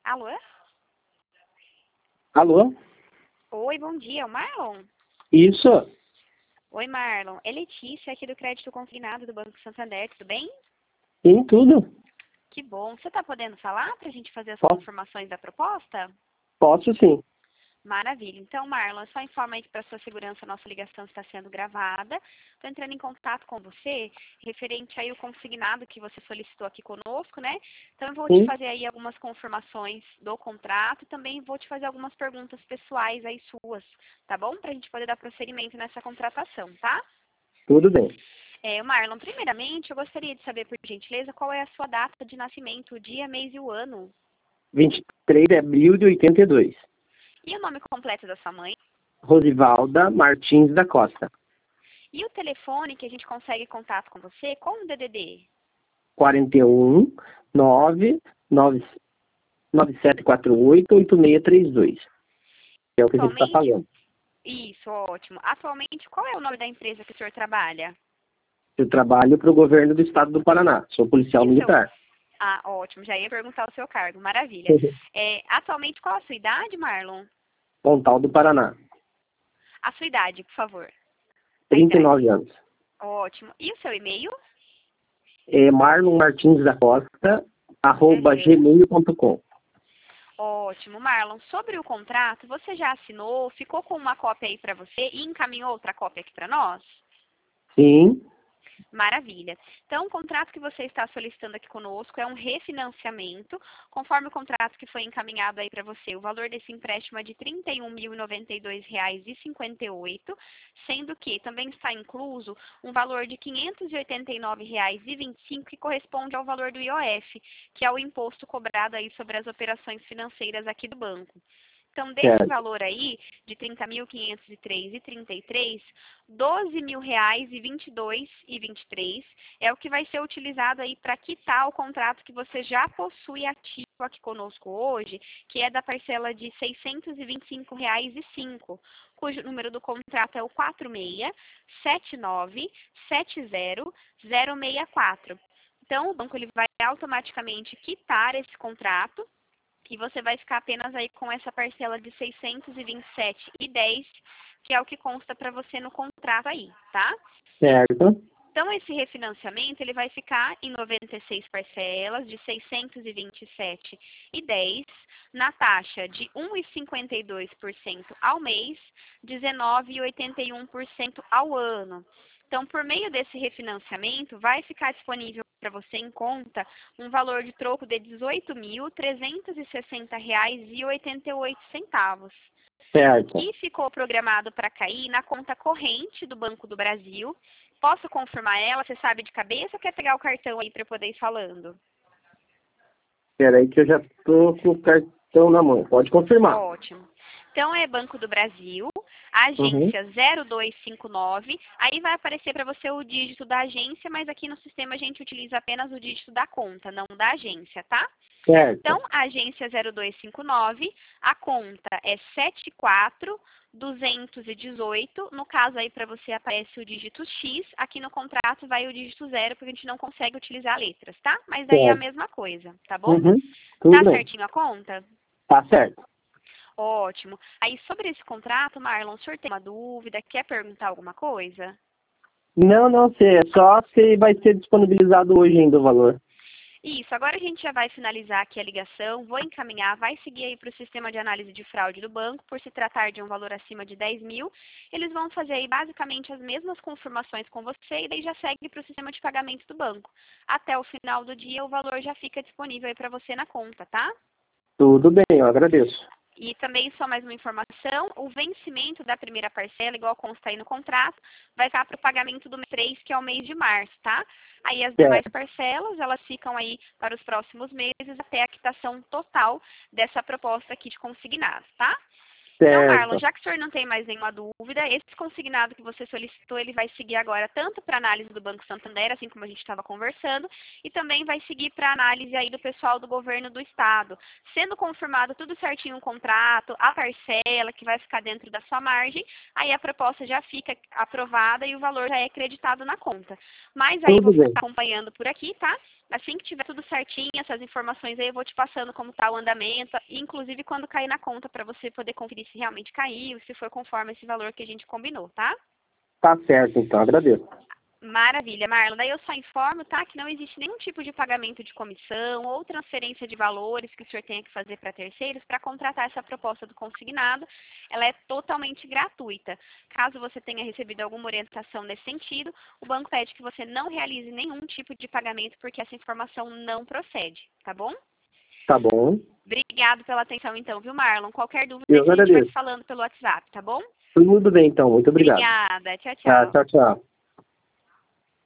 Alô? Alô? Oi, bom dia, é o Marlon? Isso, Oi, Marlon. É Letícia aqui do Crédito Consignado do Banco Santander, tudo bem? tem tudo. Que bom. Você está podendo falar para a gente fazer as Po- confirmações da proposta? Posso sim. Maravilha. Então, Marlon, só informa aí que para sua segurança a nossa ligação está sendo gravada. Estou entrando em contato com você, referente aí ao consignado que você solicitou aqui conosco, né? Então, eu vou te Sim, fazer aí algumas confirmações do contrato e também vou te fazer algumas perguntas pessoais aí suas, tá bom? Para a gente poder dar prosseguimento nessa contratação, tá? tudo bem. Marlon, primeiramente, eu gostaria de saber, por gentileza, qual é a sua data de nascimento, o dia, mês e o ano. 23 de abril de 82. E o nome completo da sua mãe? Rosivalda Martins da Costa. E o telefone que a gente consegue contato com você, qual o DDD? 41 9 9748 8632. É o que a gente está Atualmente, falando. isso, ótimo. Atualmente, qual é o nome da empresa que o senhor trabalha? Eu trabalho para o governo do estado do Paraná. Sou policial E o seu... militar. Ah, ótimo, já ia perguntar o seu cargo, maravilha. Atualmente, qual a sua idade, Marlon? Pontal do Paraná. A sua idade, por favor. A idade. 39 anos. Ótimo. E o seu e-mail? É Marlon Martins da Costa, Uhum. @gmail.com. Ótimo, Marlon. Sobre o contrato, você já assinou? Ficou com uma cópia aí para você e encaminhou outra cópia aqui para nós? Sim, Maravilha. Então, o contrato que você está solicitando aqui conosco é um refinanciamento, conforme o contrato que foi encaminhado aí para você. O valor desse empréstimo é de R$ 31.092,58, sendo que também está incluso um valor de R$ 589,25, que corresponde ao valor do IOF, que é o imposto cobrado aí sobre as operações financeiras aqui do banco. Então, desse certo. valor aí, de R$ 30.503,33, R$ 12.022,23 é o que vai ser utilizado aí para quitar o contrato que você já possui ativo aqui conosco hoje, que é da parcela de R$ 625,05, cujo número do contrato é o 4679706064. Então, o banco ele vai automaticamente quitar esse contrato e você vai ficar apenas aí com essa parcela de R$ 627,10, que é o que consta para você no contrato aí, tá? Certo. Então, esse refinanciamento ele vai ficar em 96 parcelas de R$ 627,10, na taxa de 1,52% ao mês, 19,81% ao ano. Então, por meio desse refinanciamento, vai ficar disponível para você em conta um valor de troco de R$ 18.360,88, Certo. que ficou programado para cair na conta corrente do Banco do Brasil. Posso confirmar ela? Você sabe de cabeça ou quer pegar o cartão aí para eu poder ir falando? Espera aí que eu já tô com o cartão na mão. Pode confirmar. Ótimo. Então, é Banco do Brasil, Uhum. agência 0259. Aí vai aparecer para você o dígito da agência, mas aqui no sistema a gente utiliza apenas o dígito da conta, não da agência, tá? Certo. Então, a agência 0259, a conta é 74218. No caso aí para você aparece o dígito X, aqui no contrato vai o dígito 0, porque a gente não consegue utilizar letras, tá? Mas daí é a Certo. mesma coisa, tá bom? Uhum. Tá Tudo bem. certinho a conta? Tá certo. Ótimo. Aí, sobre esse contrato, Marlon, o senhor tem uma dúvida? Quer perguntar alguma coisa? Não, é só se vai ser disponibilizado hoje ainda o valor. Isso, agora a gente já vai finalizar aqui a ligação, vou encaminhar, vai seguir aí para o sistema de análise de fraude do banco, por se tratar de um valor acima de 10 mil. Eles vão fazer aí basicamente as mesmas confirmações com você e daí já segue para o sistema de pagamento do banco. Até o final do dia o valor já fica disponível aí para você na conta, tá? Tudo bem, eu agradeço. E também só mais uma informação, o vencimento da primeira parcela, igual consta aí no contrato, vai ficar para o pagamento do mês 3, que é o mês de março, tá? Aí as demais Certo. parcelas, elas ficam aí para os próximos meses até a quitação total dessa proposta aqui de consignado, tá? Então, Marlon, Certo. já que o senhor não tem mais nenhuma dúvida, esse consignado que você solicitou, ele vai seguir agora tanto para análise do Banco Santander, assim como a gente estava conversando, e também vai seguir para análise aí do pessoal do governo do estado. Sendo confirmado tudo certinho o contrato, a parcela que vai ficar dentro da sua margem, aí a proposta já fica aprovada e o valor já é acreditado na conta. Mas aí eu vou Tudo ficar bem. acompanhando por aqui, tá? Assim que tiver tudo certinho, essas informações aí, eu vou te passando como está o andamento, inclusive quando cair na conta, para você poder conferir se realmente caiu, se for conforme esse valor que a gente combinou, tá? Tá certo, então, agradeço. Maravilha, Marlon. Daí eu só informo, tá, que não existe nenhum tipo de pagamento de comissão ou transferência de valores que o senhor tenha que fazer para terceiros para contratar essa proposta do consignado. Ela é totalmente gratuita. Caso você tenha recebido alguma orientação nesse sentido, o banco pede que você não realize nenhum tipo de pagamento porque essa informação não procede, tá bom? Tá bom. Obrigado pela atenção então, viu, Marlon? Qualquer dúvida, Eu a gente vai agradeço. se falando pelo WhatsApp, tá bom? Tudo bem, então. Muito obrigado. Obrigada. Tchau, Tá, tchau. tchau, tchau.